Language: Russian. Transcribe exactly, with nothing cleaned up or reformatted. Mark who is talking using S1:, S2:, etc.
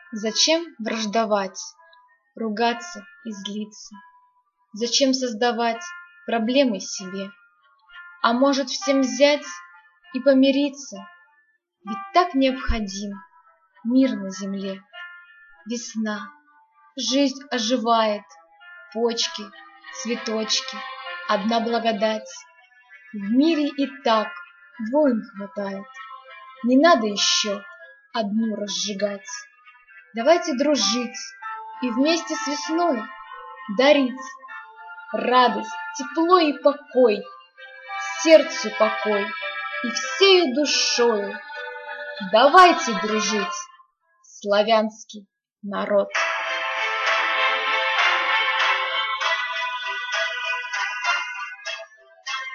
S1: Зачем враждовать, ругаться и злиться? Зачем создавать проблемы себе? А может, всем взять и помириться? Ведь так необходим мир на земле. Весна, жизнь оживает, почки, цветочки, одна благодать. В мире и так войн хватает, не надо еще одну разжигать. Давайте дружить и вместе с весной дарить радость, тепло и покой, сердцу покой и всею душою. Давайте дружить, славянский народ!